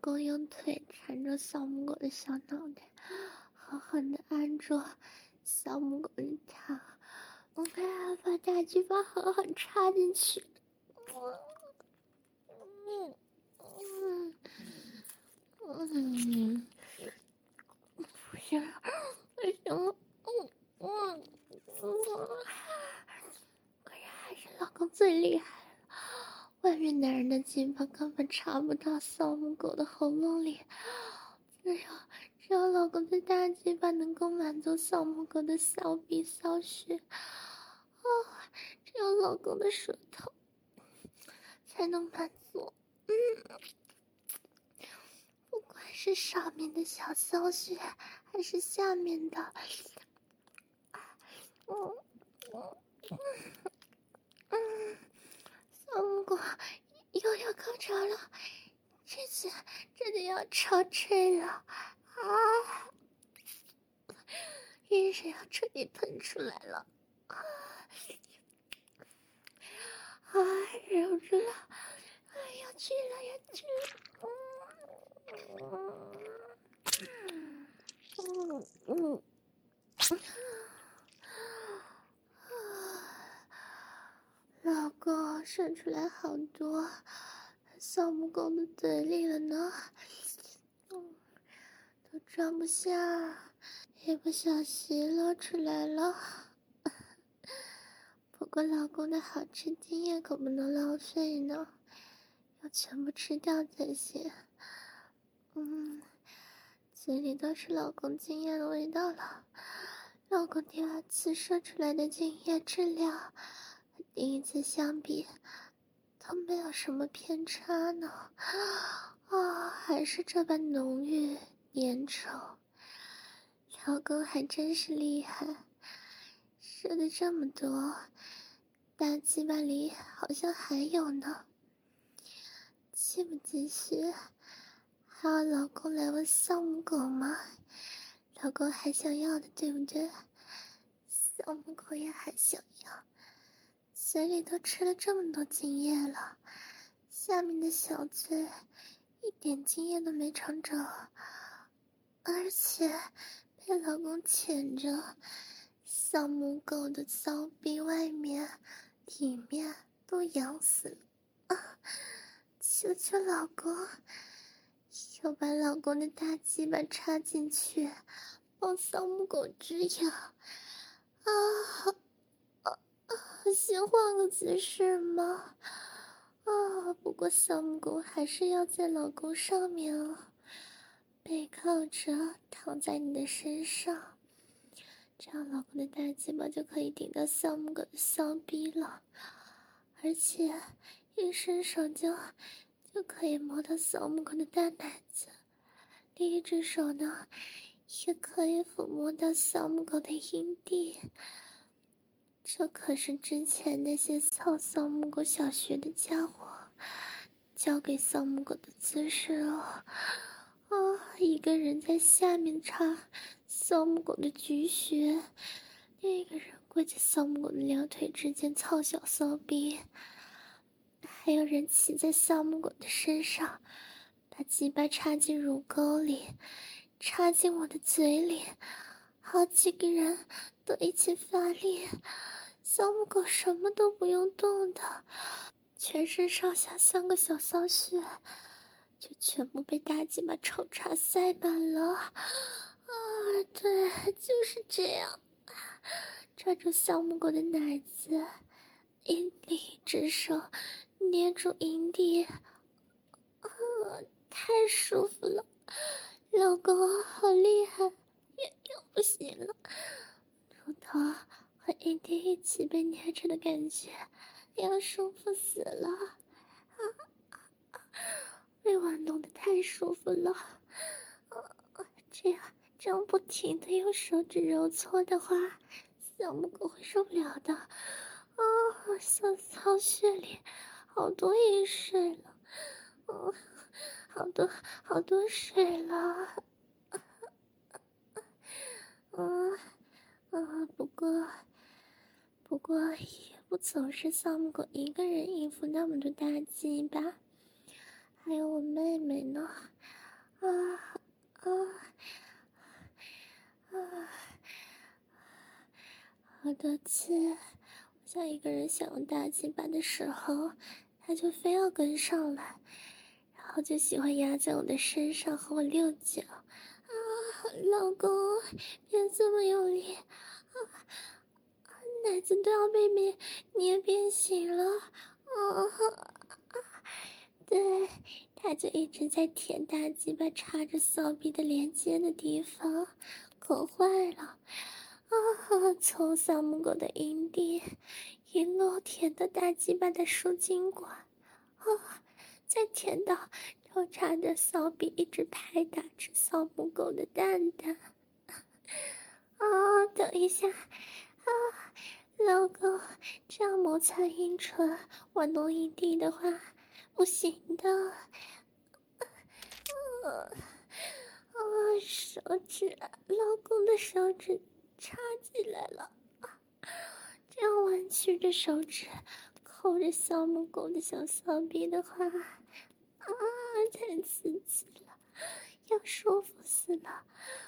公用腿缠着小母狗的小脑袋，狠狠地按住小母狗的头，我还要把大鸡巴狠狠插进去。不行，不行了，可是还是老公最厉害了，外面男人的鸡巴根本插不到小母狗的喉咙里，只有老公的大鸡巴能够满足小母狗的小鼻小穴，只有老公的舌头才能满足。不管是上面的小小穴，还是下面的，小母狗又要高潮了，这次真的要超吹了啊！阴水要彻底喷出来了啊！忍不住了，要去了，要去了。老公射出来好多小母狗的嘴里了呢，都装不下，一不小心漏出来了。不过老公的好吃经验可不能浪费呢，要全部吃掉才行。嘴里都是老公经验的味道了。老公第二次射出来的经验质量和第一次相比都没有什么偏差呢，还是这般浓郁粘稠。老公还真是厉害，射的这么多，大鸡巴里好像还有呢。继不继续？还要老公来问小母狗吗？老公还想要的，对不对？小母狗也还想要，嘴里都吃了这么多精液了，下面的小嘴一点精液都没尝着，而且被老公牵着，小母狗的骚逼外面、里面都痒死了啊！求求老公！又把老公的大鸡巴插进去，帮小母狗止痒。先换个姿势吗？不过小母狗还是要在老公上面啊，背靠着躺在你的身上，这样老公的大鸡巴就可以顶到小母狗的小臂了，而且一伸手就可以摸到小母狗的大奶子，另一只手呢也可以抚摸到小母狗的阴蒂。这可是之前那些操小母狗小学的家伙教给小母狗的姿势哦。一个人在下面插小母狗的菊穴，另一个人跪在小母狗的两腿之间操小骚逼，还有人骑在小母狗的身上，把鸡巴插进乳沟里，插进我的嘴里，好几个人都一起发力，小母狗什么都不用动的，全身上下3个小骚穴就全部被大鸡巴抽插塞满了。对，就是这样，抓住小母狗的奶子，另一只手捏住阴蒂，太舒服了，老公好厉害，又不行了，乳头和阴蒂一起被捏着的感觉，要舒服死了，被玩弄得太舒服了，这样不停的用手指揉搓的话，小母狗会受不了的。小骚穴里好多阴水了，好多水了。不过也不总是小母狗一个人应付那么多大鸡巴，还有我妹妹呢。 多次，我像一个人想用大鸡巴的时候，他就非要跟上来，然后就喜欢压在我的身上和我遛脚。啊，老公，别这么用力，奶子都要被捏变形了。对，他就一直在舔大鸡巴插着骚逼的连接的地方，可坏了。从小母狗的阴蒂一路舔到大鸡巴的输精管，再舔到头插着骚逼一直拍打着小母狗的蛋蛋。等一下，老公，这样摩擦阴唇玩弄阴蒂的话不行的。手指，老公的手指插进来了，这样弯曲着手指抠着小母狗的小骚逼的话，太刺激了，要舒服死了。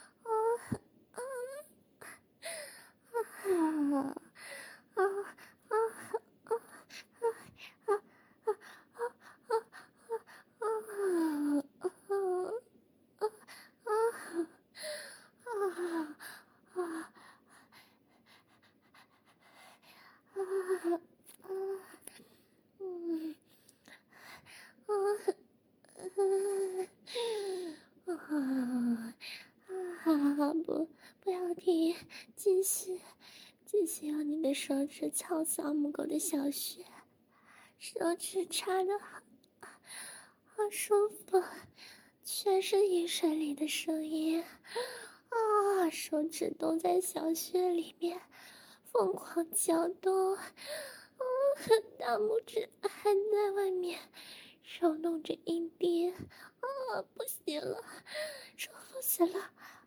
不要停，继续用你的手指敲小母狗的小穴，手指插的好舒服，全是饮水里的声音。手指都在小穴里面疯狂搅动，大拇指还在外面揉弄着阴蒂，不行了，舒服死了。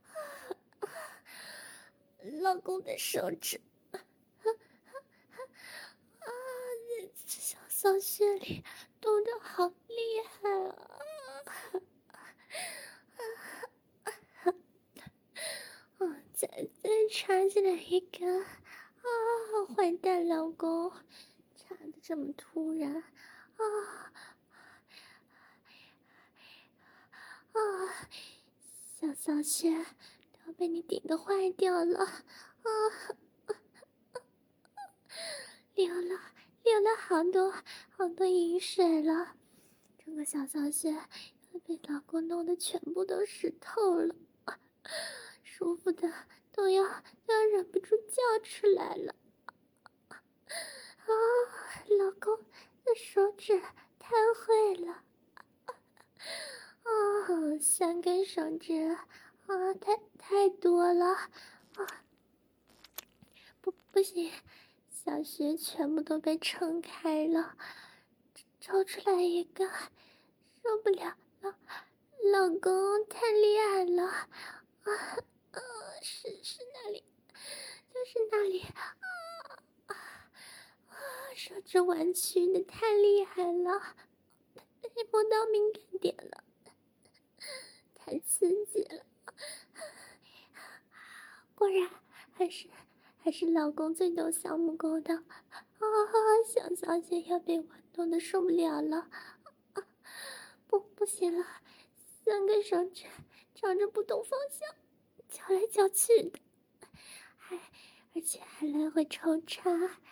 老公的手指，小骚穴里动得好厉害再插进来一根，坏蛋老公，插的这么突然，小骚穴都被你顶得坏掉了，流了好多饮水了，整个小骚穴都被老公弄得全部都湿透了，舒服的都要忍不住叫出来了。老公的手指太会了，3根手指，太多了，不行，小穴全部都被撑开了，抽出来一个，受不了了，老公太厉害了，是哪里？就是那里，手指弯曲的太厉害了，被摸到敏感点了，太刺激了，果然还是老公最懂小母狗的，小小姐要被玩弄的受不了了，不行了，3根手指朝着不同方向搅来搅去的，而且还来回抽插，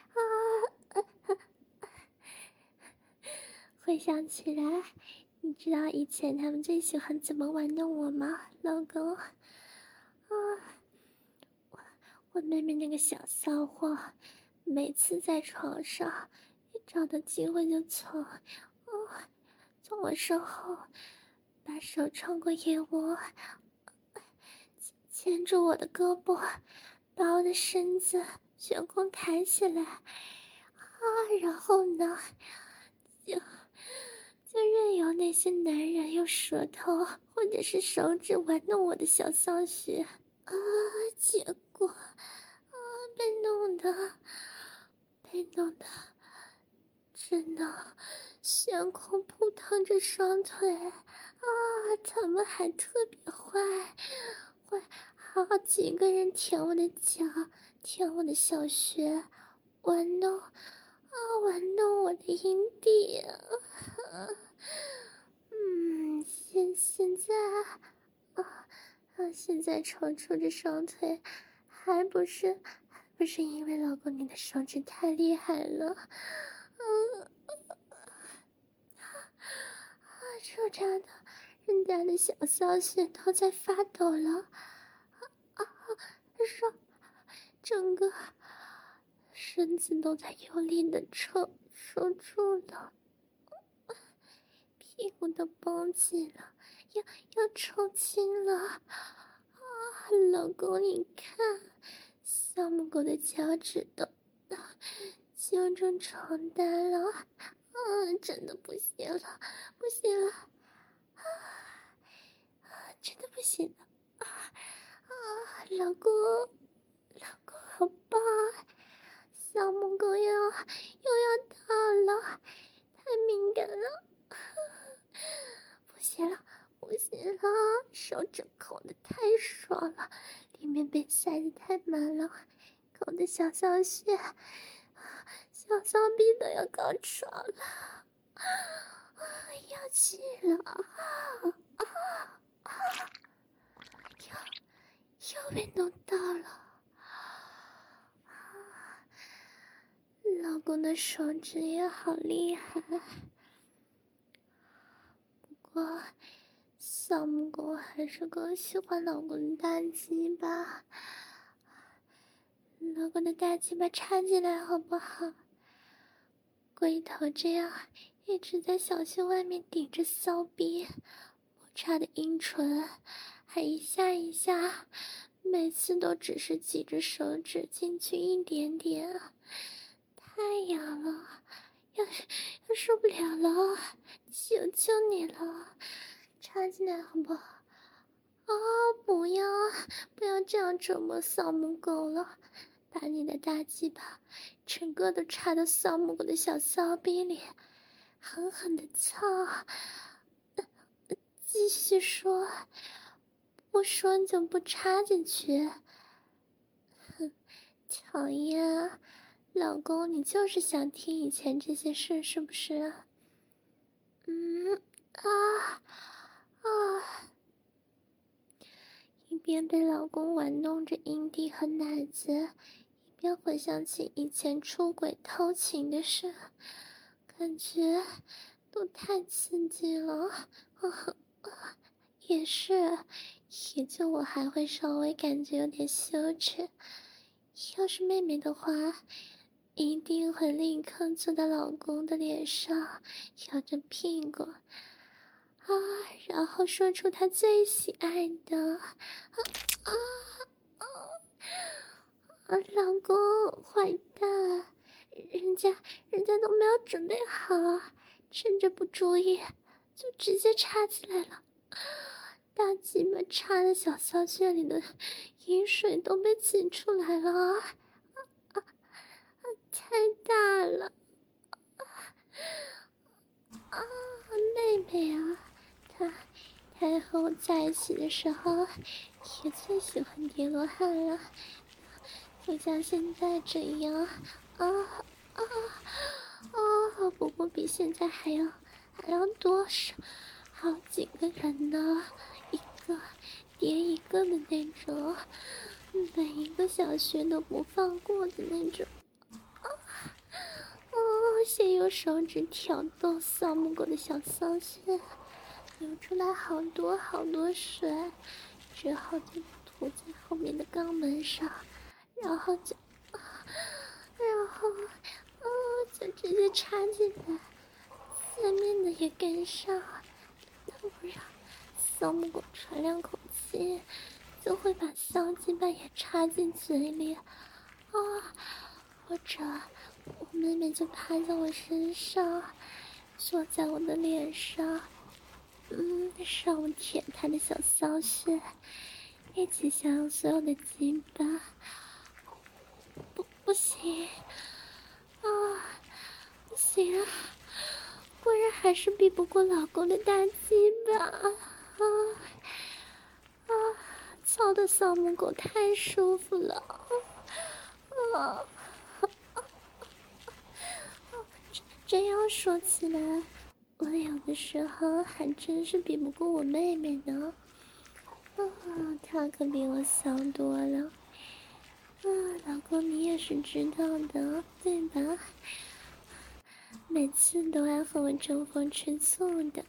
回想起来，你知道以前他们最喜欢怎么玩弄我吗，老公？我妹妹那个小骚货，每次在床上一找到机会就从我身后把手穿过腋窝，牵住我的胳膊，把我的身子悬空抬起来，然后呢，就任由那些男人用舌头或者是手指玩弄我的小骚穴，结果被弄得真的悬空扑腾着双腿，他们还特别坏，好几个人舔我的脚， 舔我的小穴，玩弄玩弄我的阴蒂现在抽出这双腿，还不是因为老公你的手指太厉害了，抽插的人家的小骚穴都在发抖了，说整个身子都在用力的抽住了，屁股都绷紧了，要抽筋了。老公你看，小母狗的脚趾都揪住床单了，真的不行了，真的不行了，老公好棒，小母狗又要到了，太敏感了，不行了，手指抠的太爽了，里面被塞得太满了，抠的小骚穴、小骚逼都要高潮了，要去了，又被弄到了。老公的手指也好厉害，不过小母狗还是更喜欢老公的大鸡巴，老公的大鸡巴插进来好不好？龟头这样一直在小穴外面顶着骚逼，摩擦的阴唇还一下一下，每次都只是挤着手指进去一点点，太痒了，要受不了了，求你了，插进来好不好？不要这样折磨小母狗了，把你的大鸡巴整个都插到小母狗的小骚逼里，狠狠的操，继续说，不说你就不插进去，哼，讨厌，老公你就是想听以前这些事是不是？一边被老公玩弄着阴蒂和奶子，一边回想起以前出轨偷情的事，感觉都太刺激了。也是，也就我还会稍微感觉有点羞耻，要是妹妹的话，一定会立刻坐到老公的脸上，摇着屁股。然后说出他最喜爱的老公坏蛋，人家都没有准备好，趁着不注意就直接插起来了，大鸡巴插的小骚穴里的饮水都被挤出来了，太大了，妹妹啊，她和我在一起的时候也最喜欢叠罗汉了，就像现在这样，不过比现在还要多少，好几个人呢，一个叠一个的那种，每一个小穴都不放过的那种。先用手指挑逗小母狗的小骚穴，流出来好多水，之后就涂在后面的肛门上，然后就直接插进来，下面的也跟上，等不让小母狗喘两口气，就会把小鸡巴也插进嘴里，或者我妹妹就趴在我身上，坐在我的脸上，让我舔她的小骚穴，一起享用所有的鸡巴。不行，不行啊！果然还是比不过老公的大鸡巴操的小母狗太舒服了， 啊！这样说起来，我有的时候还真是比不过我妹妹呢。她可比我小多了。老公你也是知道的，对吧？每次都爱和我争风吃醋的。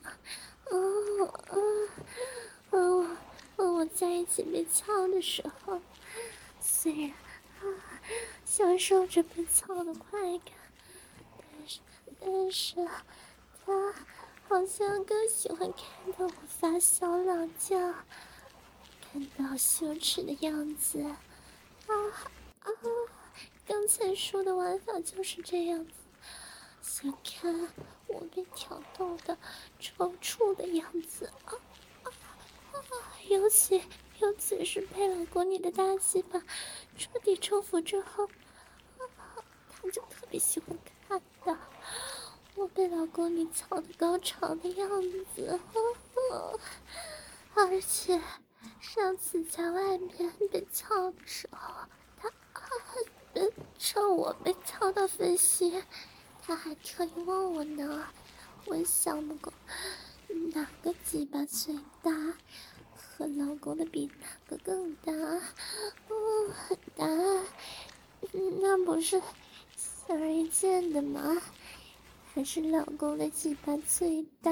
我在一起被操的时候，虽然享受着被操的快感，但是他好像更喜欢看到我发小老叫，看到羞耻的样子。刚才说的玩法就是这样子，想看我被挑逗的抽搐的样子。尤其是被老公你的大鸡巴彻底征服之后，他就特别喜欢看到我被老公你操的高潮的样子。而且上次在外面被操的时候，他趁我被操到分心，他还特意问我呢，问小母狗哪个鸡巴最大，和老公的比哪个更大？答案那不是显而易见的吗？还是老公的鸡巴最大。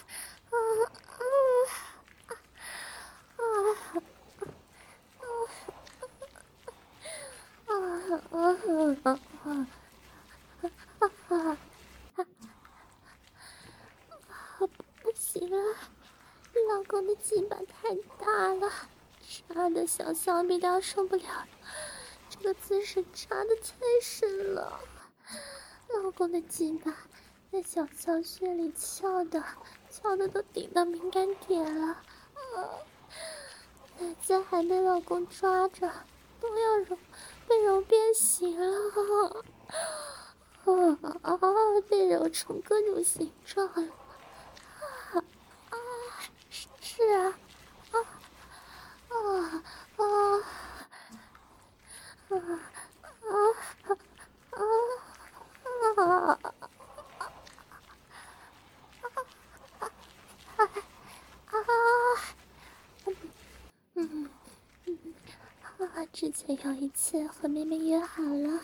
不行了，老公的鸡巴太大了，插的小骚逼都要受不了了。这个姿势插的太深了，老公的鸡巴在小骚穴里翘的都顶到敏感点了。奶子还被老公抓着，都要被揉变形了。被揉成各种形状了。是啊，之前有一次和妹妹约好了，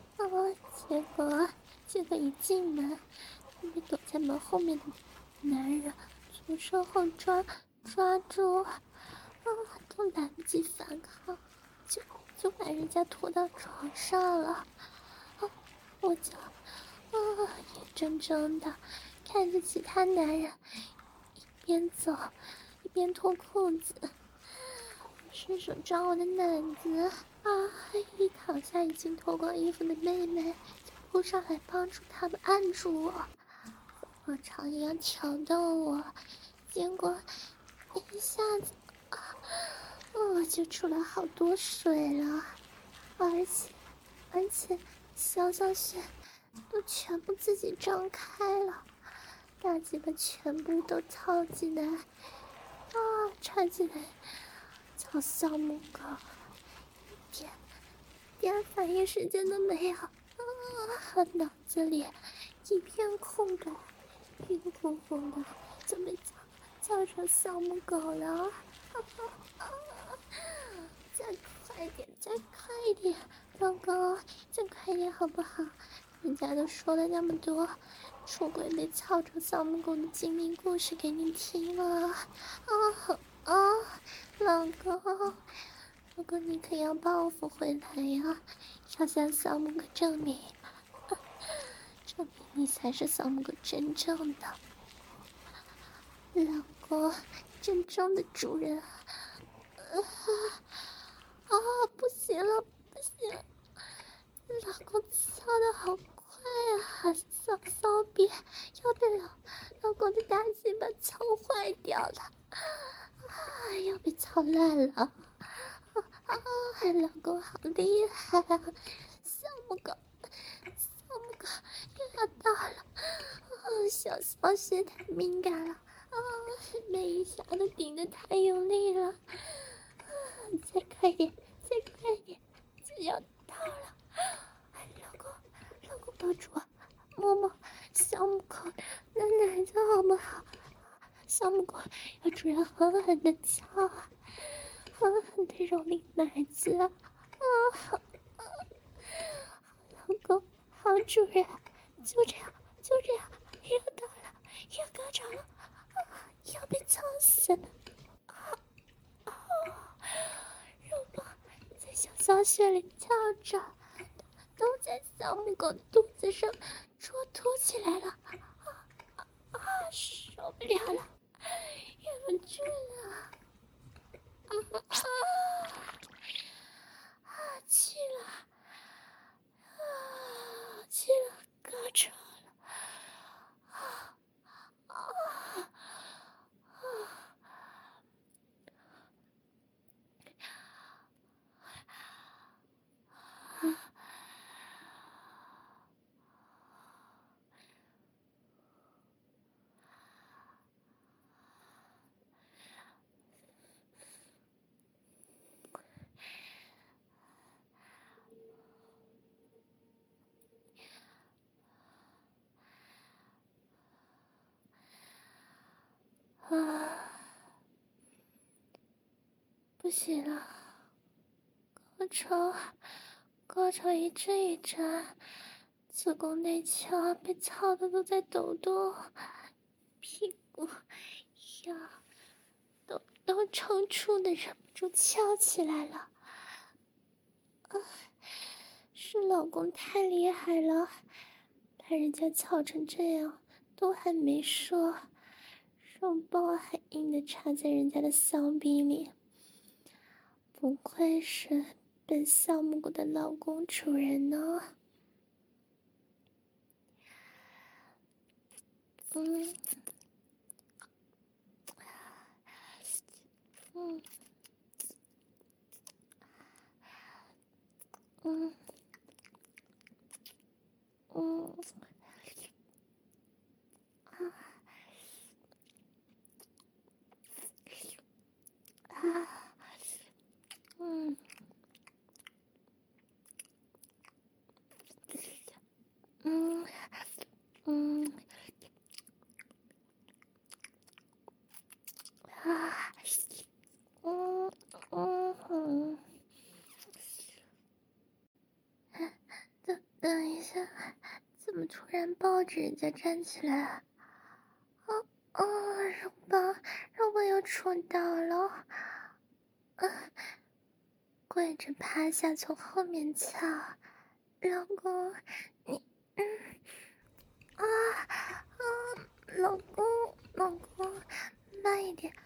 结果一进门，妹妹躲在门后面的男人从身后抓住，都来不及反抗，就把人家拖到床上了。我就眼睁睁的看着其他男人一边走一边脱裤子，伸手抓我的奶子。一躺下已经脱光衣服的妹妹就扑上来帮助他们按住我，和往常一样挑逗我，结果一下子就出了好多水了，而且小穴都全部自己张开了，大鸡巴全部都套进来，插进来，操小母狗，一点反应时间都没有，脑子里一片空洞，晕乎乎的就被叫成小母狗了。再快一点，老公，再快一点好不好？人家都说了那么多出轨被操成小母狗的经历故事给你听了。老公，你可要报复回来呀，要向小母狗证明你才是小母狗真正的老公，真正的主人。不行了，老公操的好快啊，骚逼要被老公的大鸡巴操坏掉了，要被操烂了。老公好厉害啊，小母狗又要到了，小骚穴太敏感了，每一下都顶得太用力了，再快点，就要到了。 抱住我，摸摸小母狗的奶子好不好？小母狗要主人狠狠的敲啊，狠狠的蹂躏奶子啊！老公，好主人，就这样，就这样，又到了，又高潮了，要被操死了！肉棒在小骚穴里跳着，都在小母狗的肚子上戳凸起来了，受不了了，忍不住了，去了，去了，高潮了，不行了，高潮一阵一阵，子宫内腔被操的都在抖动，屁股、腰都抽搐的忍不住翘起来了。是老公太厉害了，把人家操成这样都还没说，肉包还硬的插在人家的骚逼里。不愧是本小母狗的老公主人呢。等一下，怎么突然抱着人家站起来？肉棒又戳到了。跪着趴下，从后面敲，老公，你，老公，慢一点，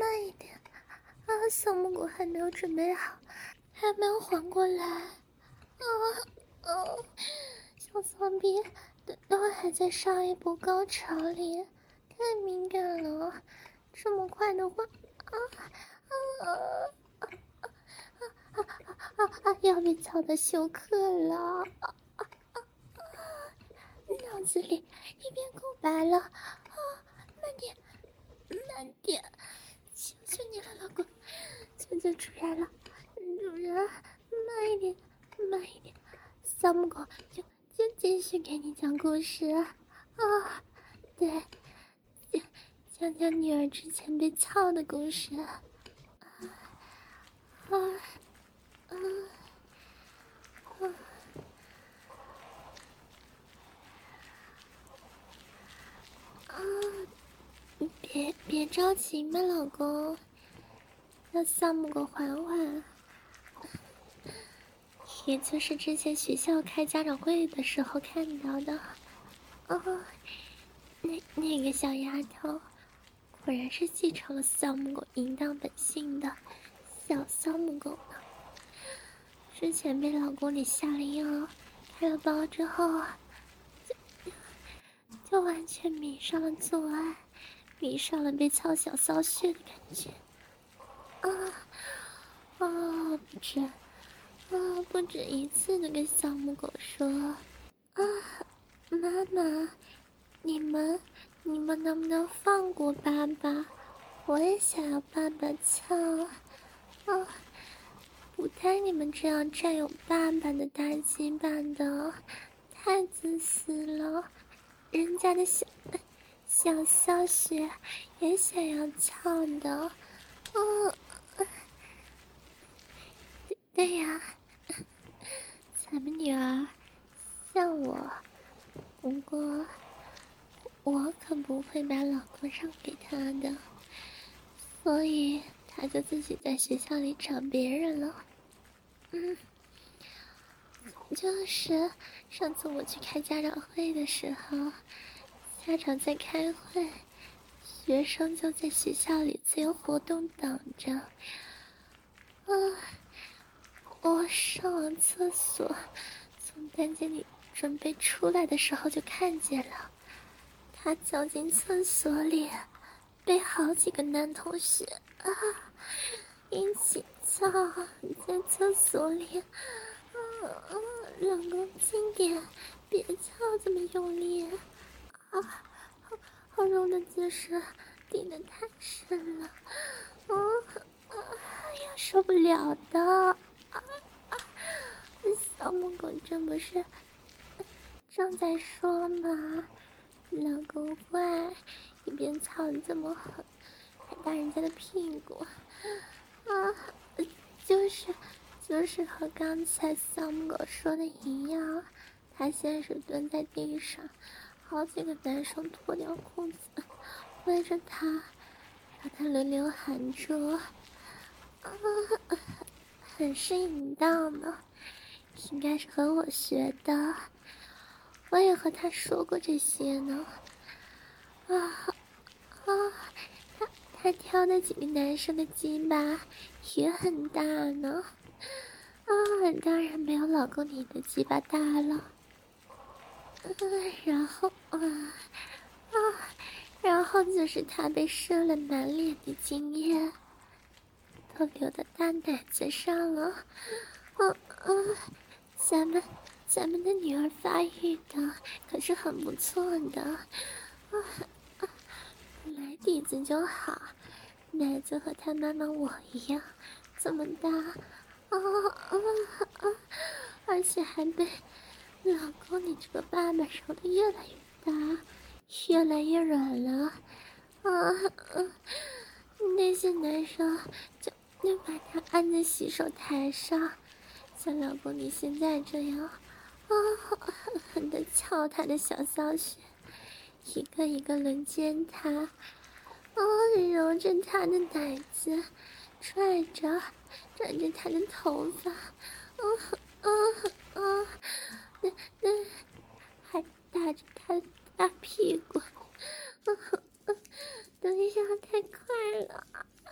小母狗还没有准备好，还没有缓过来，小骚逼都还在上一波高潮里，太敏感了，这么快的话，要被操的休克了，脑子里一片空白了，慢点，求求你了，老公，求求主人了，主人，慢一点，小母狗就继续给你讲故事对，讲女儿之前被操的故事别着急嘛，老公，让小母狗缓缓。也就是之前学校开家长会的时候看到的，那个小丫头，果然是继承了小母狗淫荡本性的小母狗呢。之前被老公给下了药，开了包之后就完全迷上了做爱，迷上了被操小骚穴的感觉。不止一次的跟小母狗说，妈妈，你们能不能放过爸爸？我也想要爸爸操不带你们这样占有爸爸的大鸡巴的， 太自私了，人家的小小雪也想要操的。嗯，对呀，咱们女儿像我，不过我可不会把老公让给她的，所以她就自己在学校里找别人了。就是上次我去开家长会的时候，家长在开会，学生就在学校里自由活动等着。我上完厕所，从单间里准备出来的时候就看见了，他走进厕所里，被好几个男同学一起操，在厕所里。老公轻点，别操这么用力好柔的姿势顶得太深了，呀受不了的。小母狗真不是正在说嘛，老公坏，一边操得这么狠，还打人家的屁股就是和刚才小母狗说的一样，他先是蹲在地上，好几个男生脱掉裤子围着他，让他轮流喊住，很是淫荡呢，应该是和我学的，我也和他说过这些呢。他挑的几个男生的鸡巴也很大呢，当然没有老公你的鸡巴大了。然后就是他被射了满脸的精液，都流到大奶子上了。咱们的女儿发育的可是很不错的，本来底子就好，奶子和他妈妈我一样这么大，而且还被老公你这个爸爸揉得越来越大，越来越软了。那些男生就把他按在洗手台上，像老公你现在这样狠狠地敲他的小骚穴，一个一个轮奸他，揉着他的奶子，拽着他的头发，那还打着他的大屁股，等一下太快了，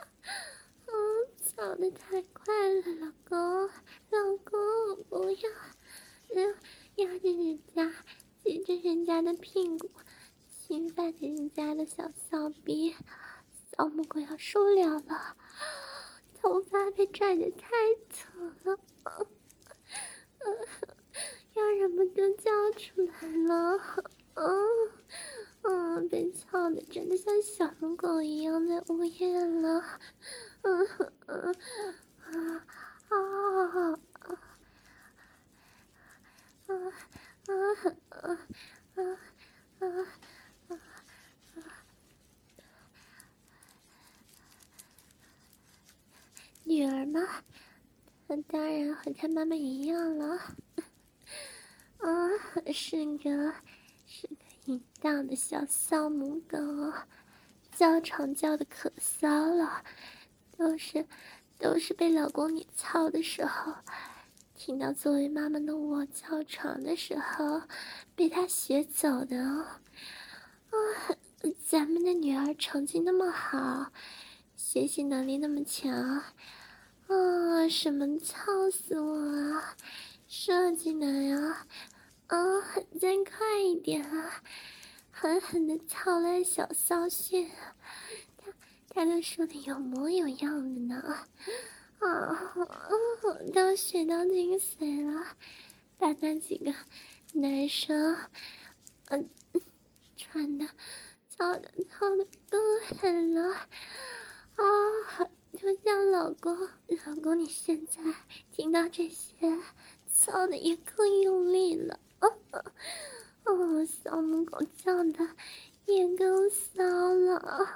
操得太快了，老公不要，压着人家，挤着人家的屁股，侵犯着人家的小骚逼，小母狗要受不了了，头发被拽得太扯了，要忍不住叫出来了，被操的真的像小母狗一样在呜咽了，女儿嘛，她当然和她妈妈一样了，是个淫荡的小骚母狗，叫床叫的可骚了，都是被老公你操的时候，听到作为妈妈的我叫床的时候，被他学走的哦。咱们的女儿成绩那么好，学习能力那么强，什么操死我啊！射进来啊！再快一点啊！狠狠地操了小骚穴，他都说的有模有样的呢。都学到精髓了，把那几个男生，穿的、操的更狠了。就像老公，你现在听到这些，操的也更用力了。 哦，小母狗叫的也够骚了，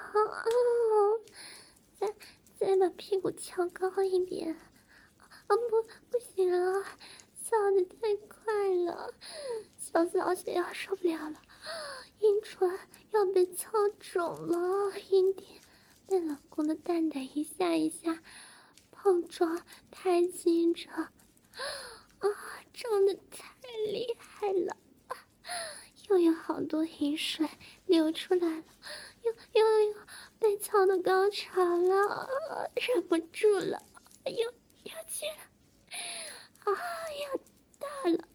再再把屁股翘高一点。不行了，叫的太快了，小小姐要受不了了，阴唇要被操肿了，阴蒂被老公的蛋蛋一下一下碰撞抬起着，撞的太厉害了，又有好多饮水流出来了，又被操的高潮了，忍不住了，要去了。要大了，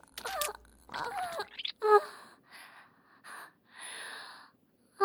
啊！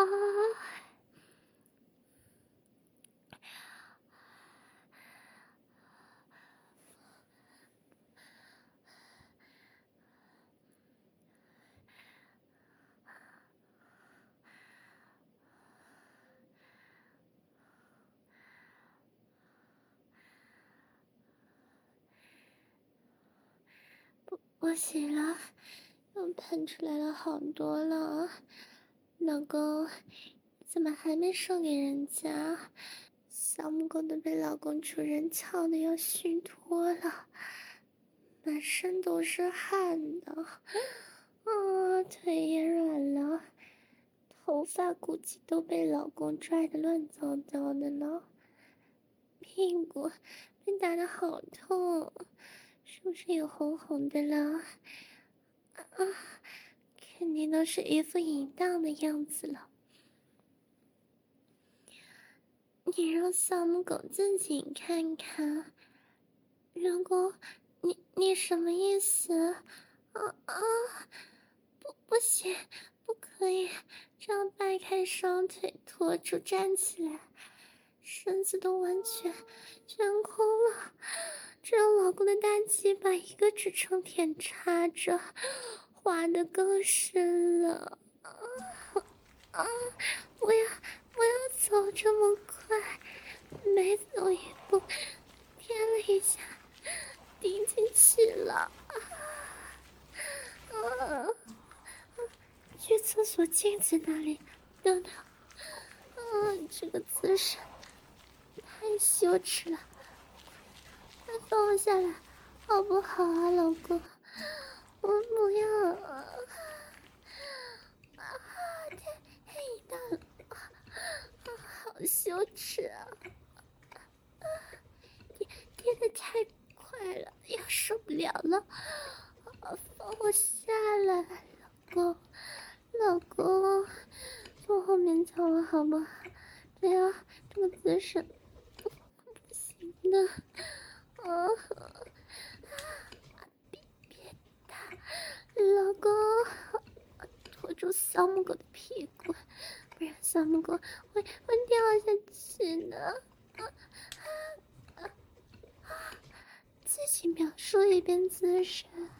不行了，又喷出来了好多了，老公，怎么还没送给人家？小母狗都被老公主人操的要虚脱了，满身都是汗的，腿也软了，头发估计都被老公拽得乱糟糟的呢，屁股被打得好痛，是不是有红红的了？肯定都是一副淫荡的样子了。你让小母狗自己看看。老公，你什么意思？不行，不可以，这样掰开双腿拖住站起来，身子都完全悬空了，只有老公的大鸡巴一个支撑点插着，滑得更深了。不要走这么快，每走一步添了一下，顶进去了。去厕所镜子那里等等。这个姿势太羞耻了，快放我下来好不好啊，老公？我不要太大了，好羞耻啊！跌得太快了，要受不了了，放我下来，老公，从后面操我好不好？不要这个姿势，不行的，别打，老公，拖住小母狗的屁股，不然小母狗会掉下去的。自己描述一遍姿势。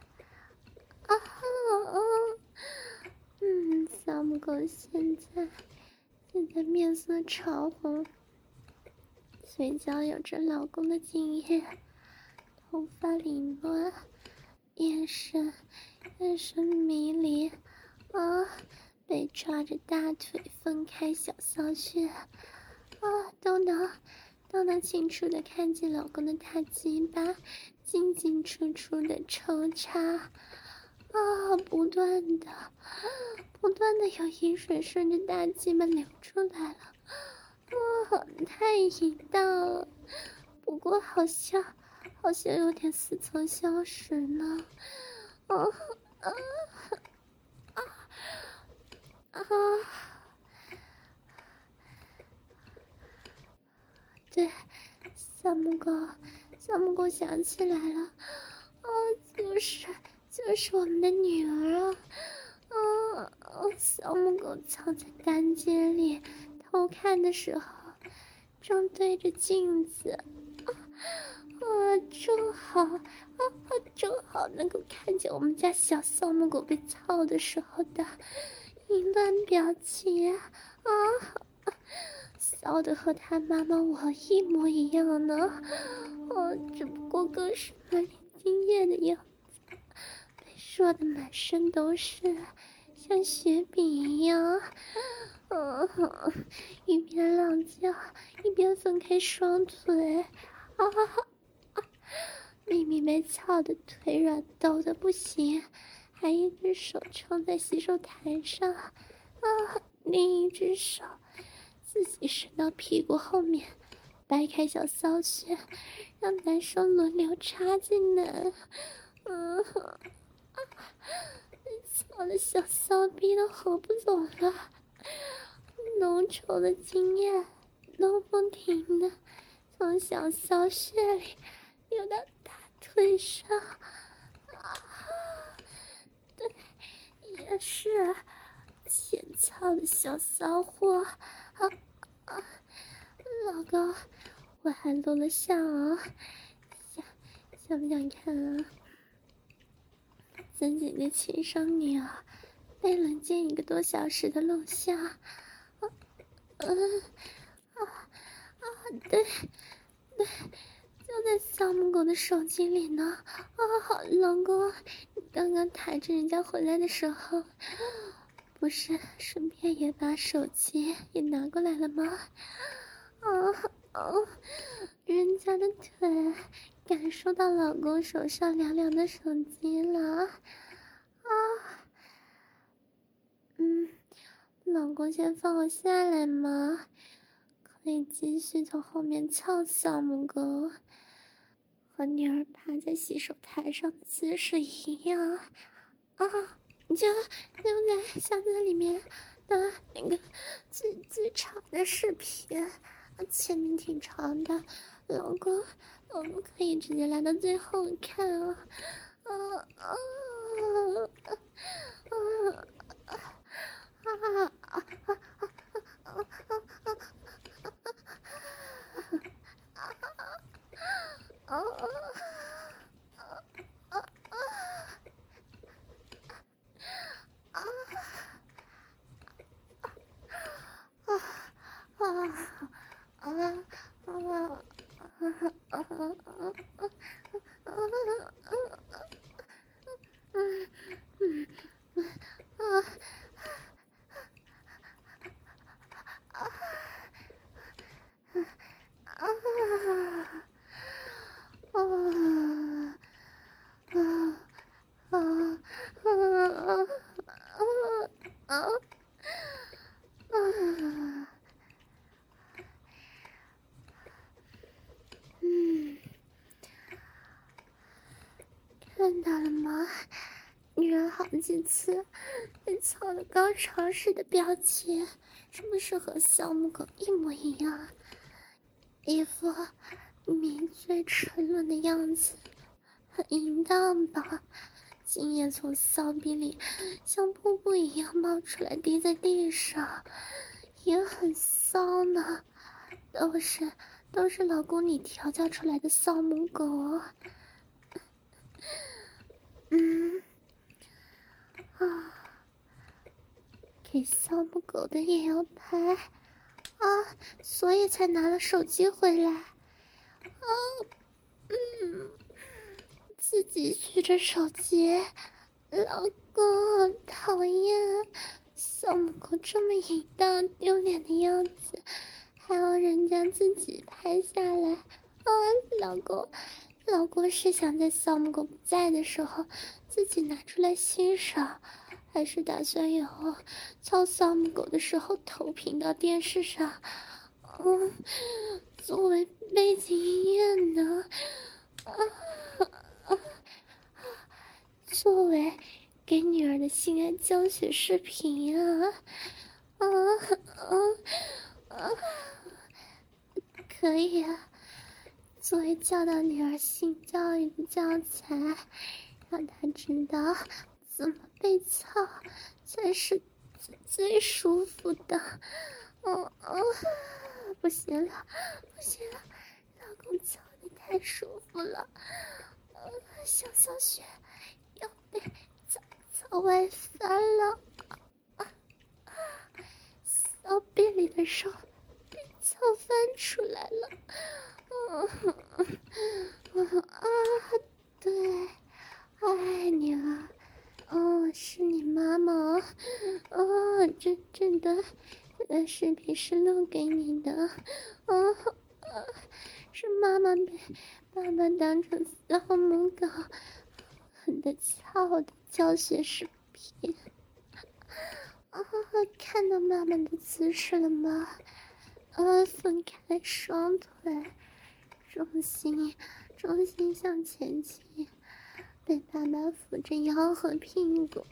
小母狗现在面色潮红，嘴角有着老公的精液，头发凌乱，眼神迷离，被抓着大腿分开小骚穴，都能清楚的看见老公的大鸡巴进进出出的抽插，不断的有饮水顺着大鸡巴流出来了，太淫荡了，不过好像有点似曾相识呢，对，小母狗想起来了，就是我们的女儿啊，小母狗藏在单间里偷看的时候，正对着镜子，正好能够看见我们家小母狗被操的时候的淫乱表情骚的和他妈妈我一模一样呢，只不过更是满脸惊艳的样子，被说的满身都是，像雪饼一样。一边浪叫，一边分开双腿。咪咪被操的腿软抖的不行，还一只手撑在洗手台上，另一只手自己伸到屁股后面，掰开小骚穴，让男生轮流插进来。操的小骚逼都合不拢了，浓稠的精液都不停的从小骚穴里流到大腿上。对，也是欠操的小骚货。老公，我还录了像哦，想不想看啊？咱姐姐情商女啊，被轮奸1个多小时的录像。对，就在小母狗的手机里呢。老公，你刚刚抬着人家回来的时候，不是顺便也把手机也拿过来了吗？人家的腿感受到老公手上凉凉的手机了。老公先放我下来吗？可以继续从后面操小母狗，和女儿趴在洗手台上的姿势一样。就在箱子里面的那个最长的视频，前面挺长的，老公可以直接来到最后看啊。看到了吗？女人好几次被操的高潮时的表情，是不是和小母狗一模一样？一副抿嘴沉沦的样子，很淫荡吧？精液从骚逼里像瀑布一样冒出来，滴在地上，也很骚呢。都是老公你调教出来的骚母狗哦。给骚母狗的也要拍所以才拿了手机回来。自己举着手机，老公讨厌，小母狗这么淫荡丢脸的样子，还要人家自己拍下来。老公是想在小母狗不在的时候自己拿出来欣赏，还是打算以后操小母狗的时候投屏到电视上，作为背景音乐呢？作为给女儿的性爱教学视频啊！可以啊，作为教导女儿性教育的教材，让她知道怎么被操才是最舒服的。不行了，老公操的太舒服了，小小雪要被操外翻了，骚逼里的肉被操翻出来了。对，爱你了， 视频是录给你的，是妈妈被爸爸当成小母狗的操的教学视频。看到妈妈的姿势了吗？分开双腿，重心向前倾，被爸爸扶着腰和屁股。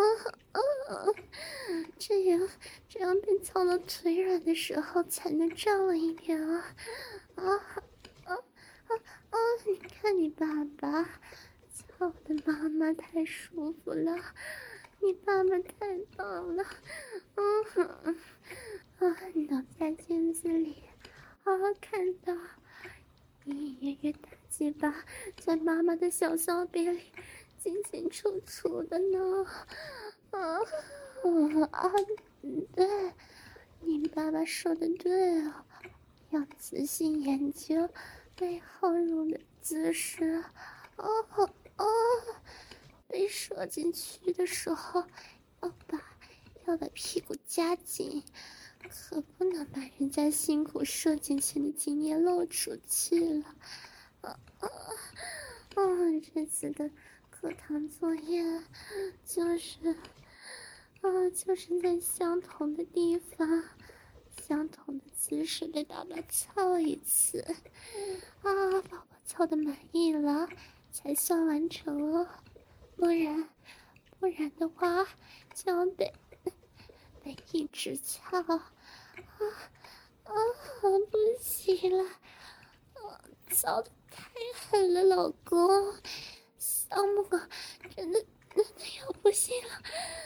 这样被操到腿软的时候才能站稳一点啊！你看你爸爸操的妈妈太舒服了，你爸爸太棒了，倒在镜子里，看到一圆圆大鸡巴在妈妈的小骚边里进进出出的呢。对，你爸爸说的对啊，要仔细研究被后入的姿势。被射进去的时候，要把屁股夹紧，可不能把人家辛苦射进去的经验露出去了。这次的课堂作业就是在相同的地方，相同的姿势被爸爸操一次。宝宝操的满意了，才算完成哦。不然的话，就要被一直操。不行了，操的太狠了，老公，小母狗真的要不行了。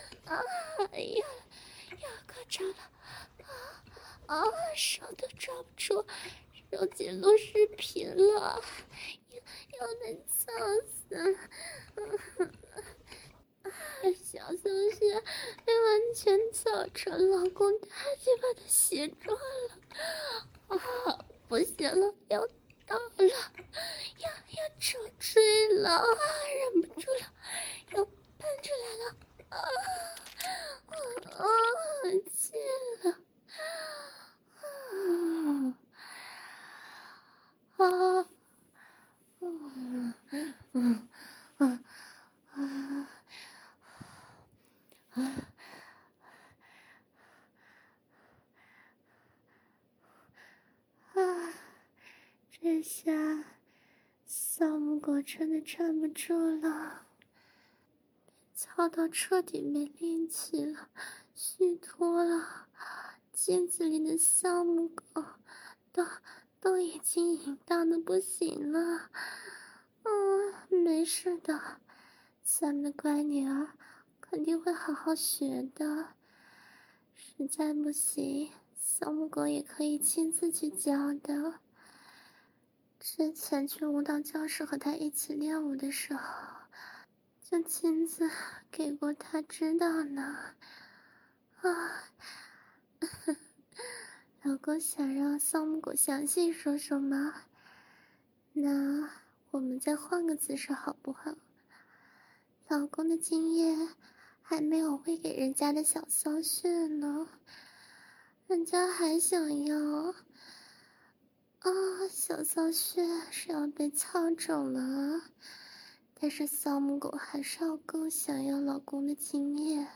要高潮了，手都抓不住，手机录视频了，要被操死了。小松蟹被完全操成老公大鸡巴的形状了，不行了，要到了，要抽追了，忍不住了，要喷出来了，气了，这下小母狗真的站不住了，操到彻底没力气了，虚脱了，镜子里的小母狗都已经淫荡的不行了。没事的，咱们的乖女儿肯定会好好学的，实在不行，小母狗也可以亲自去教的。之前去舞蹈教室和她一起练舞的时候，就亲自给过她指导呢。老公想让小母狗详细说说吗？那我们再换个姿势好不好？老公的经验还没有喂给人家的小骚穴呢，人家还想要。小骚穴是要被操肿了，但是小母狗还是要更想要老公的经验。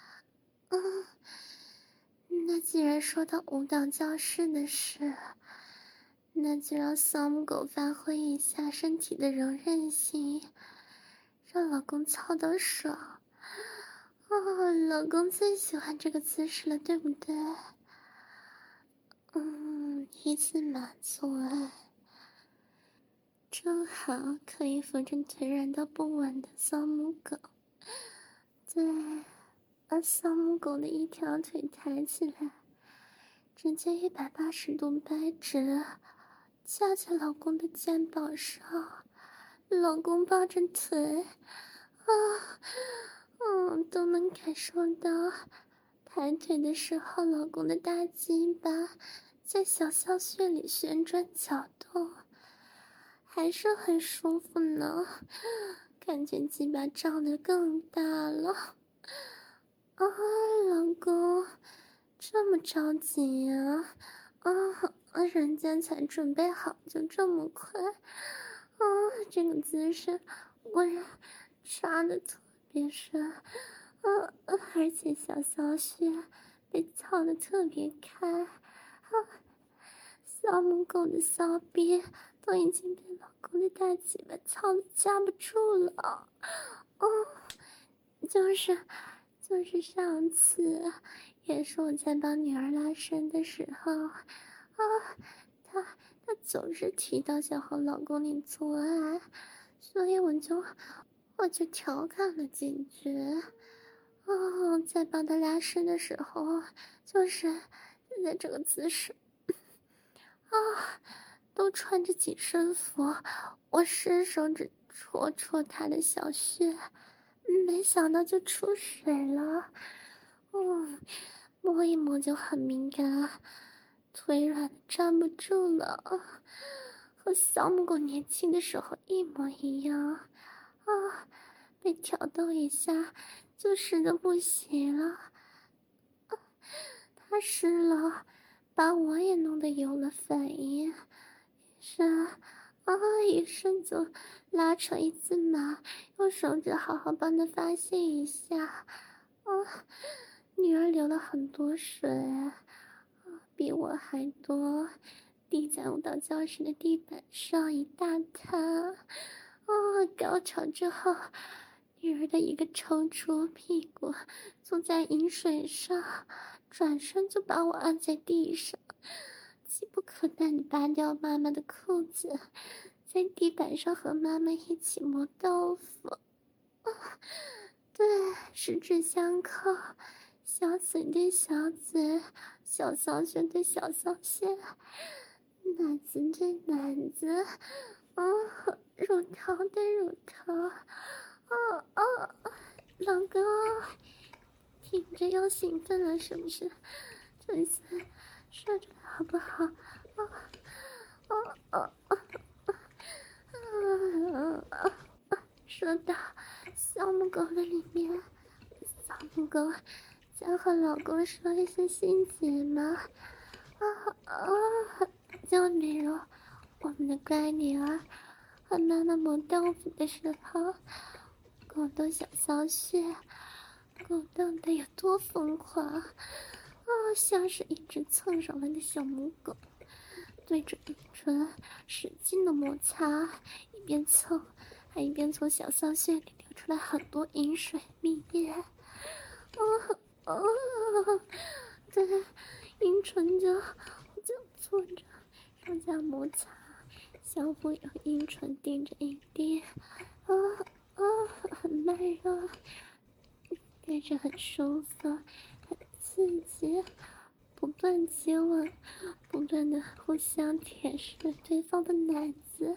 那既然说到舞蹈教室的事，那就让小母狗发挥一下身体的柔韧性，让老公操到爽。老公最喜欢这个姿势了，对不对？一次满足爱，正好可以扶着腿软到不稳的小母狗，对，把小母狗的一条腿抬起来，直接180度掰直，架在老公的肩膀上，老公抱着腿，都能感受到抬腿的时候老公的大鸡巴在小骚穴里旋转搅动，还是很舒服呢，感觉鸡巴胀得更大了。老公这么着急呀？人家才准备好，就这么快？这个姿势果然插的特别深，而且小骚穴被操的特别开，小母狗的骚逼都已经被老公的大鸡巴操的夹不住了。哦，就是上次，也是我在帮女儿拉伸的时候，她总是提到想和老公你做爱，所以我就调侃了几句。在帮她拉伸的时候，就是在这个姿势，都穿着紧身服，我伸手指戳戳她的小穴，没想到就出水了。摸一摸就很敏感，腿软的站不住了，和小母狗年轻的时候一模一样。被挑逗一下就湿的不行了，它湿了，把我也弄得有了反应，于是一顺就拉成一字马，用手指好好帮它发泄一下。女儿流了很多水，比我还多，滴在舞蹈教室的地板上一大滩。高潮之后，女儿的一个抽出屁股坐在饮水上，转身就把我按在地上，急不可待地拔掉妈妈的裤子，在地板上和妈妈一起磨豆腐。对，十指相扣，小嘴对小嘴，小骚穴对小骚穴，奶子对奶子，乳头对乳头，老公，听着又兴奋了是不是？这一次说出来好不好？说到小母狗的里面，小母狗想和老公说一些细节吗？就比如我们的乖女儿和妈妈磨豆腐的时候，鼓动小骚穴，鼓动的有多疯狂，像是一只蹭上来的小母狗，对着阴唇使劲的摩擦，一边蹭还一边从小骚穴里流出来很多饮水蜜液。对，阴唇就搓着，上下摩擦，相互用阴唇顶着阴蒂，很慢热，感觉很舒服，很刺激，不断接吻，不断的互相舔舐对方的奶子，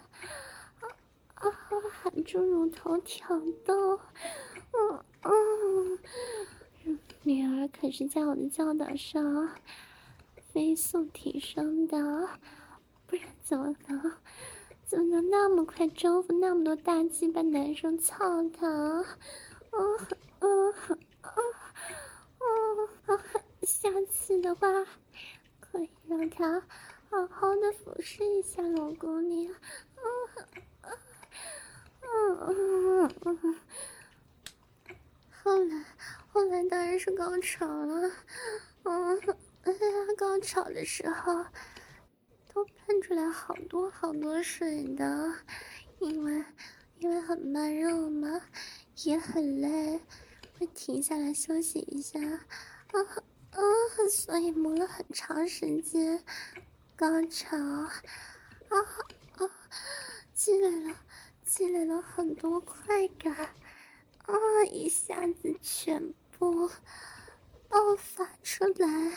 含住乳头挑逗，女儿可是在我的教导上飞速提升的，不然怎么能那么快征服那么多大鸡巴男生操他？下次的话可以让他好好的俯视一下老公你。后来当然是高潮了。高潮的时候都喷出来好多水的，因为很慢热嘛，也很累，会停下来休息一下。所以磨了很长时间，高潮积累了很多快感，一下子全部爆发出来。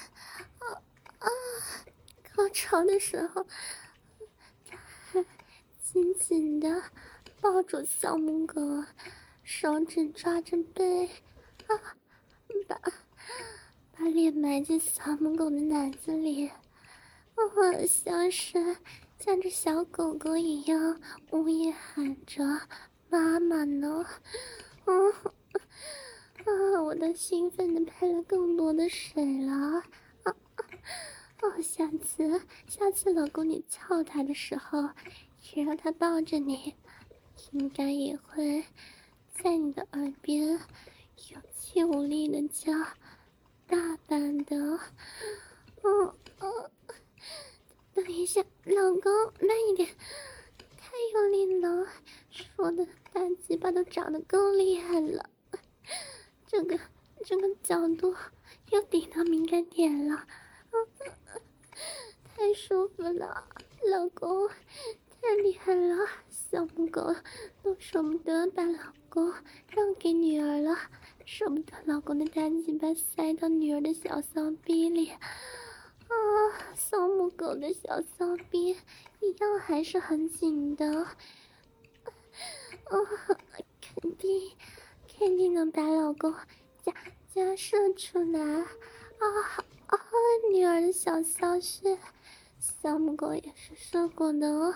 高潮的时候，他还紧紧的抱住小母狗，手指抓着背，把脸埋进小母狗的奶子里，像是着小狗狗一样呜咽喊着妈妈呢。我都兴奋的配了更多的水了。 哦，下次老公你操他的时候，也让他抱着你，应该也会在你的耳边有气无力的叫大胆的。嗯嗯，等一下，老公慢一点，太用力了，我的大鸡巴都长得够厉害了，这个角度又顶到敏感点了。太舒服了，老公，太厉害了，小母狗都舍不得把老公让给女儿了，舍不得老公的大鸡巴塞到女儿的小骚逼里。啊，小母狗的小骚逼一样还是很紧的。肯定能把老公加射出来。女儿的小骚穴，小母狗也是射过的哦。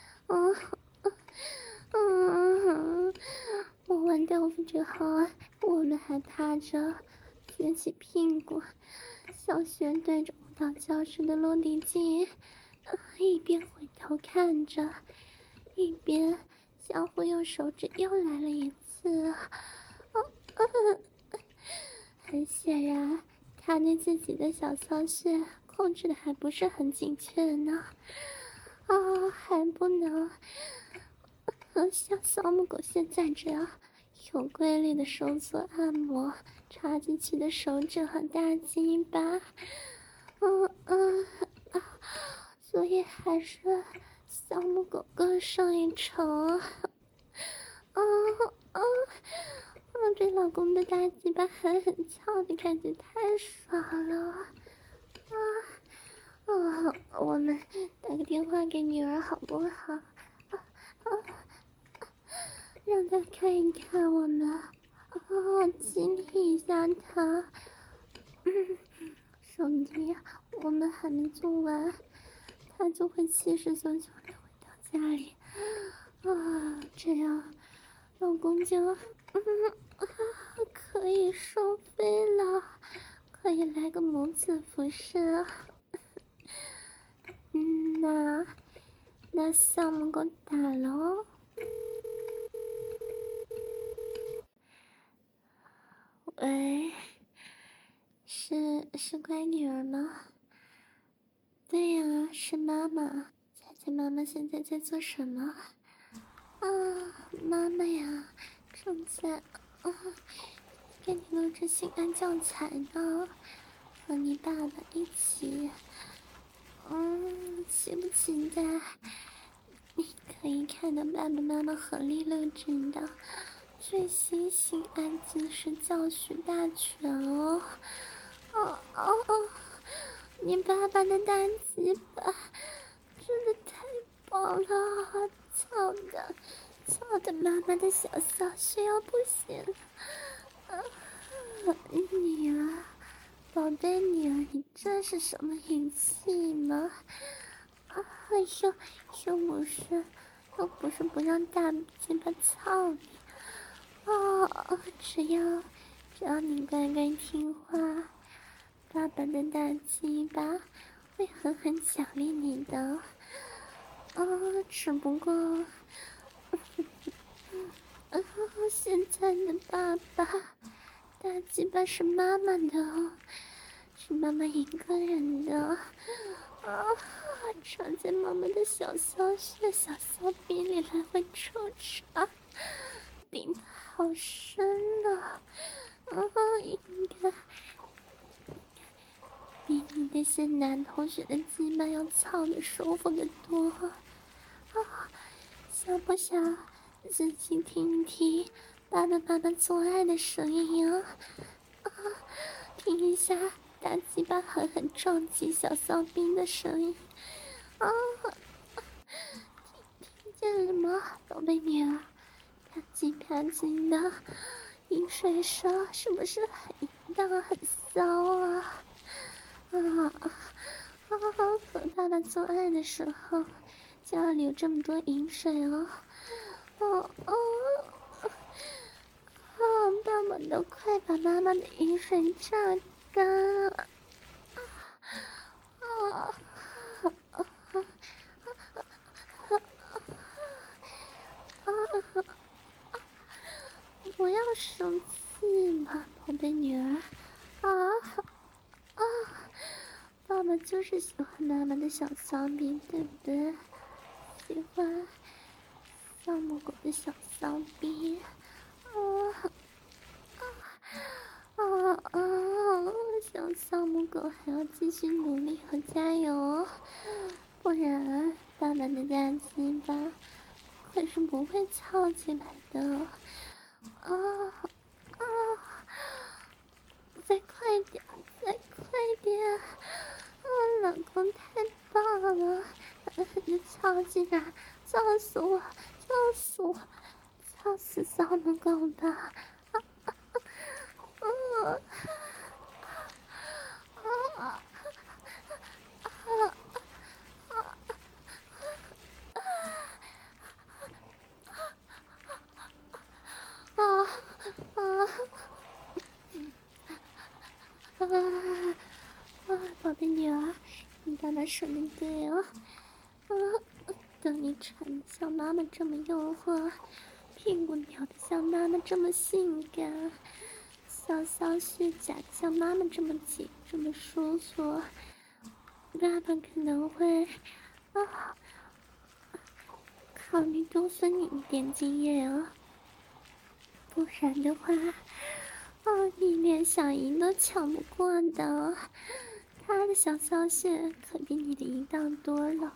摸完豆腐之后，我们还趴着，撅起屁股，小穴对着舞蹈教室的落地镜，一边回头看着，一边相互用手指又来了一次。很显然，他对自己的小骚穴控制的还不是很精确呢。还不能像小母狗现在这样有规律的收缩按摩插进去的手指和大鸡巴。所以还是小母狗更上一筹。我对老公的大鸡巴狠狠操的感觉太爽了。我们打个电话给女儿好不好？让她看一看我们，激励一下她。说不定我们还没做完，她就会气势汹汹的回到家里。这样老公就可以收飞了，可以来个母子服饰。那小母狗打喽。喂，是乖女儿吗？对呀，是妈妈。猜猜妈妈现在在做什么？妈妈呀，正在给你录制性爱教材呢，和你爸爸一起。期不期待？你可以看到爸爸妈妈合力录制的最新性爱姿势教学大全哦。你爸爸的大鸡巴真的太棒了，操的妈妈的小骚穴要不行了。女儿，宝贝女儿，你这是什么语气吗？又不是不让大鸡巴操你。只要你乖乖听话，爸爸的大鸡巴会狠狠奖励你的。只不过，现在的爸爸大鸡巴是妈妈的，是妈妈一个人的。插在妈妈的小骚穴、小骚逼里来回抽插，顶得好深了。应该比你那些男同学的鸡巴要操的舒服得多。想不想仔细听一听爸爸做爱的声音啊？听一下大鸡巴狠狠撞击小骚逼的声音。听见了吗，宝贝女儿？啪叽啪叽的，饮水声是不是很淫荡很骚啊？和爸爸做爱的时候就要流这么多饮水哦。爸爸都快把妈妈的饮水榨干了。 生气嘛，宝贝女儿。啊啊！爸爸就是喜欢妈妈的小骚逼，对不对？喜欢小母狗的小骚逼。啊啊啊！小小母狗还要继续努力和加油哦，不然爸爸的大鸡巴可是不会翘起来的。啊啊！再快点，再快点！啊，老公太棒了，你翘起来，笑死我，笑死我，笑死小母狗吧！啊啊啊啊啊！宝贝女儿，你爸爸说的对哦。啊，等你穿的像妈妈这么诱惑，屁股扭的像妈妈这么性感，小小雪夹的像妈妈这么紧，这么舒服，爸爸可能会啊考虑多分你一点经验啊，不然的话，你连小赢都抢不过的。他的小小雪可比你的淫荡多了。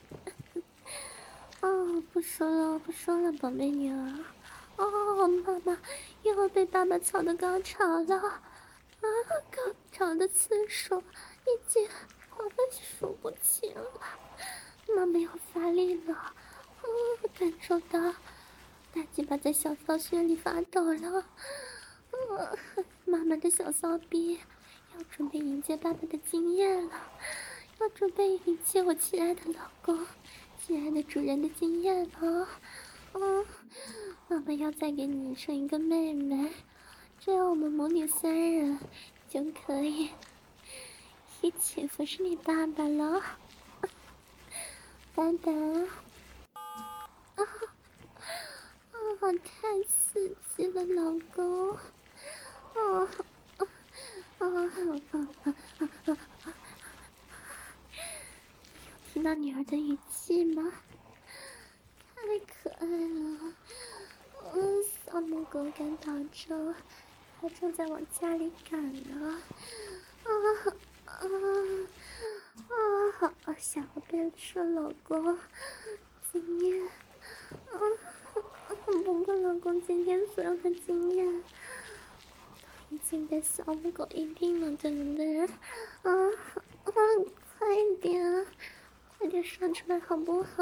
不说了，不说了，宝贝女儿。妈妈又被爸爸操的高潮了。高潮的次数已经数不清了。妈妈要发力了。感受到大鸡巴在小骚穴里发抖了。妈妈的小骚逼要准备迎接爸爸的经验了，要准备迎接我亲爱的老公、亲爱的主人的经验了。妈妈要再给你生一个妹妹，这样我们母女三人就可以一起服侍你爸爸了。爸爸，太刺激了，老公。听到女儿的语气吗？太可爱了。小母狗赶到这，它正在往家里赶呢。好想要被说老公经验。不过老公今天所有的经验已经被小母狗一定了，对不对？快点，快点说出来好不好？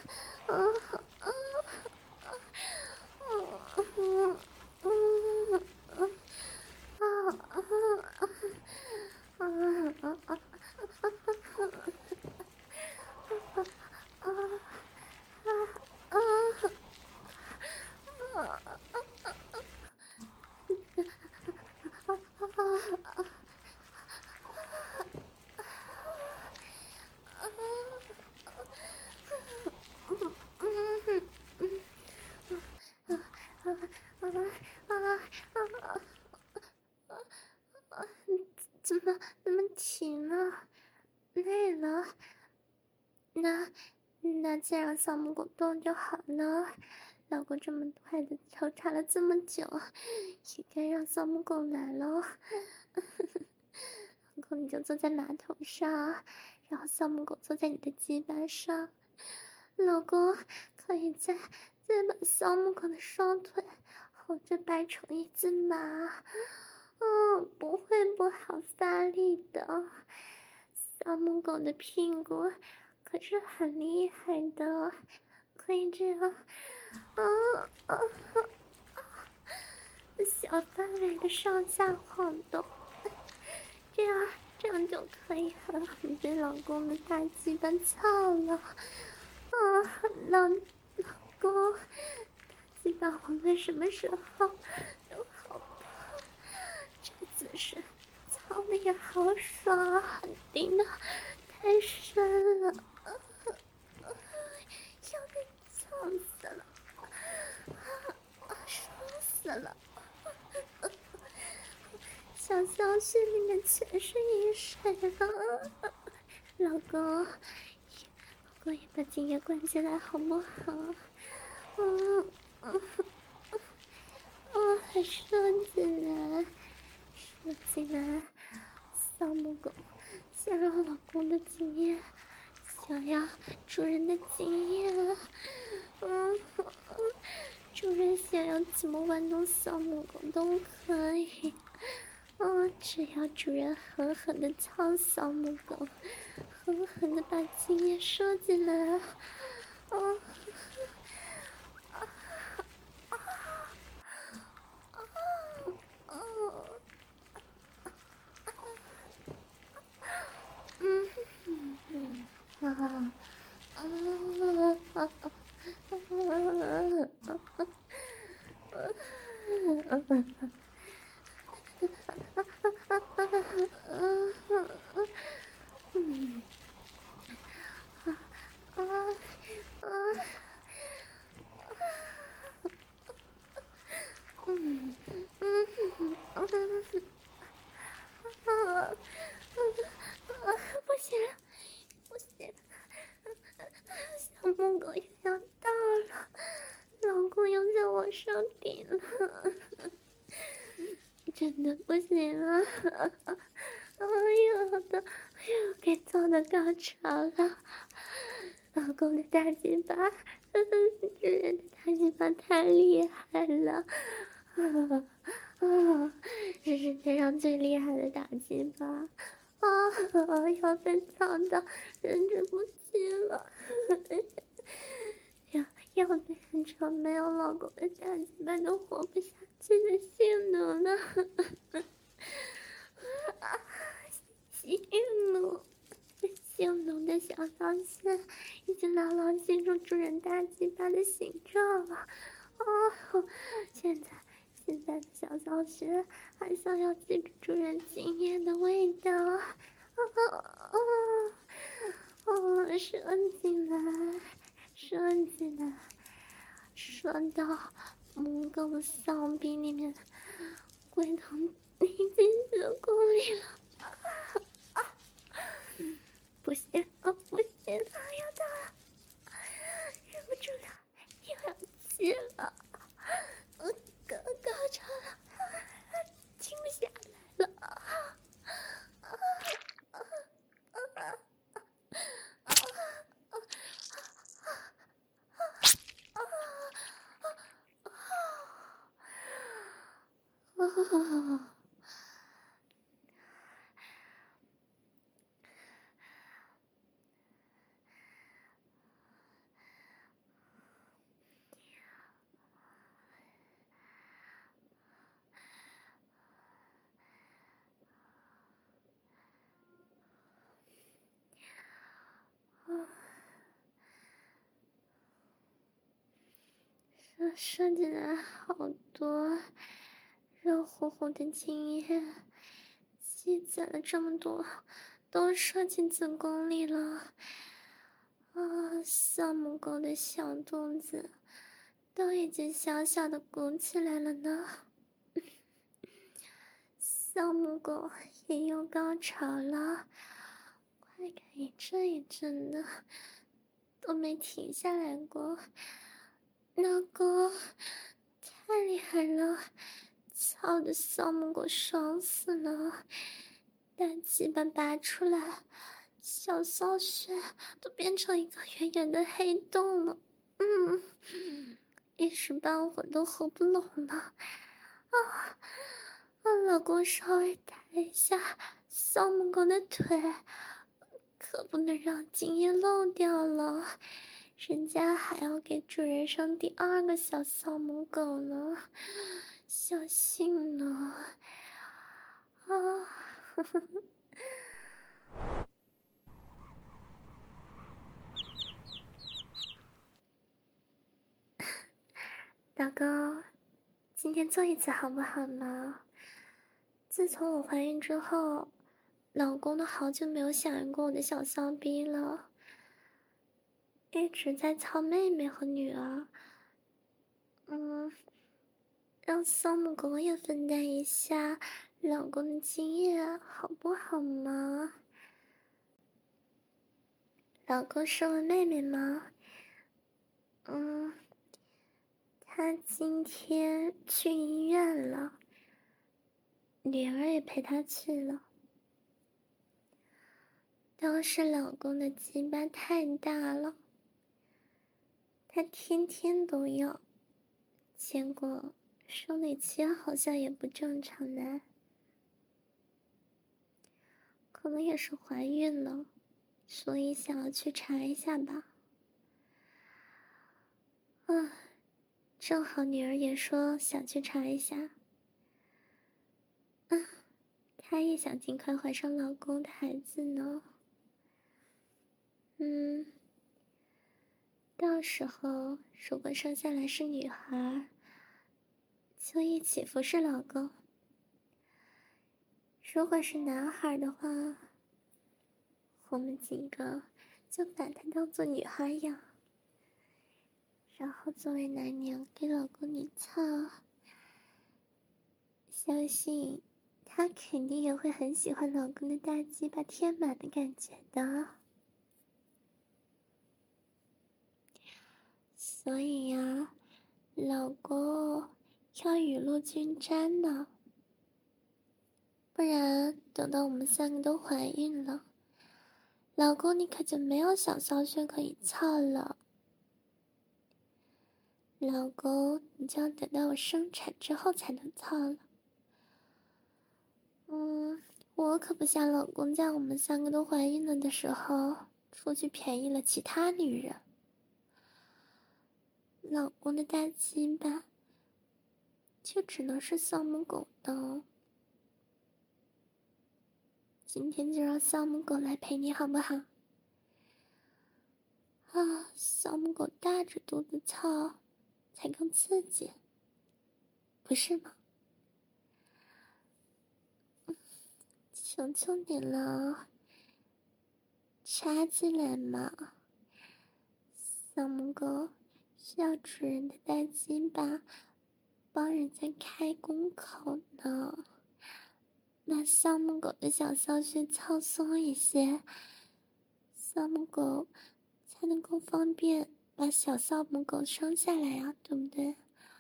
怎么停了？累了？那再让小母狗动就好了。老公这么快的调查了这么久，也该让小母狗来了。老公你就坐在马桶上，然后小母狗坐在你的鸡巴上。老公可以再把小母狗的双腿后着摆成一字马。不会不好发力的。小母狗的屁股可是很厉害的，可以这样，小范围的上下晃动，这样就可以很好被老公的大鸡巴操了。老公，大鸡巴我们什么时候都好棒，这个姿势操的也好爽啊，顶的太深了，要被操死了，爽死了。 小穴里面全是饮水了。老公，也把精液灌进来好不好？射进来，射进来，小母狗想要老公的经验，想要主人的经验，主人想要怎么玩弄小母狗都可以，只要主人狠狠的操小母狗，狠狠的把经验射进来，不行了，不行了，小母狗也要到了，老公又在我上顶了，真的不行了，又给做的高潮了，老公的大鸡巴，主人的大鸡巴太厉害了，是世界上最厉害的大鸡巴。要被操到忍着不起了，要被很长没有老公的大鸡巴都活不下去的性奴了，性奴的小骚穴已经牢牢系住主人大鸡巴的形状了，现在的小骚穴还想要记住主人经验的味道，射进来，射进来，射到母狗的骚逼里面，龟头已经9公里了，不行了，不行了，要到了，忍不住了，又要起了，高潮了，停不下来了。射进来好多热乎乎的精液，积攒了这么多，都射进子宫里了。小母狗的小肚子都已经小小的鼓起来了呢。小母狗也有高潮了，快感一阵一阵的，都没停下来过。老公，太厉害了，操的小母狗爽死了，大鸡巴拔出来，小骚穴都变成一个圆圆的黑洞了，一时半会都合不拢了。老公稍微抬一下小母狗的腿，可不能让精液漏掉了，人家还要给主人生第2个小小母狗呢，小心呢。老公，今天做一次好不好呢？自从我怀孕之后，老公都好久没有响应过我的小骚逼了，一直在操妹妹和女儿。让小母狗也分担一下老公的经验好不好嘛？老公生了妹妹吗？他今天去医院了，女儿也陪他去了。当时老公的鸡巴太大了，他天天都要，结果生理期好像也不正常呢，可能也是怀孕了，所以想要去查一下吧。正好女儿也说想去查一下，她也想尽快怀上老公的孩子呢。到时候如果生下来是女孩，就一起服侍老公；如果是男孩的话，我们几个就把他当做女孩养，然后作为男娘给老公你操。相信他肯定也会很喜欢老公的大鸡巴填满的感觉的。所以呀，老公要雨露均沾的，不然等到我们3个都怀孕了，老公你可就没有小骚穴可以操了。老公你就要等到我生产之后才能操了。我可不想老公在我们3个都怀孕了的时候出去便宜了其他女人。老公的大鸡巴就只能是丧母狗的。今天就让丧母狗来陪你好不好？丧母狗大着肚子操才更刺激，不是吗？求求你了，插进来嘛！丧母狗需要主人的大鸡巴帮人家开宫口呢，把丧母狗的小骚穴操松一些，丧母狗才能够方便把小丧母狗生下来啊，对不对？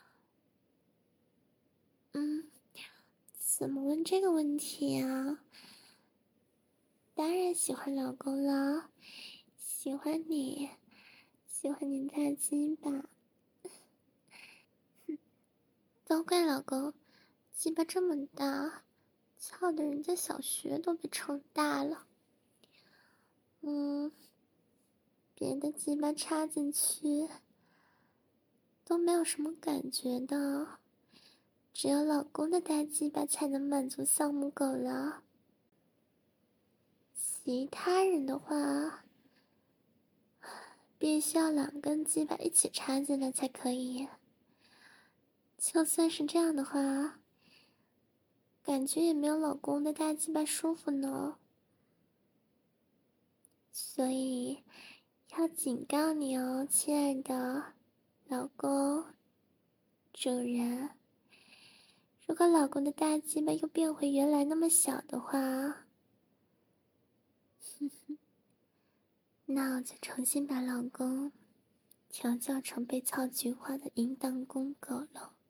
怎么问这个问题啊？当然喜欢老公了，喜欢你大鸡巴。都怪老公，鸡巴这么大，操的人家小穴都被撑大了。别的鸡巴插进去都没有什么感觉的，只有老公的大鸡巴才能满足丧母狗了。其他人的话，必须要2根鸡巴一起插进来才可以。就算是这样的话，感觉也没有老公的大鸡巴舒服呢。所以要警告你哦，亲爱的老公主人，如果老公的大鸡巴又变回原来那么小的话，那我就重新把老公调教成被操菊花的淫荡公狗了。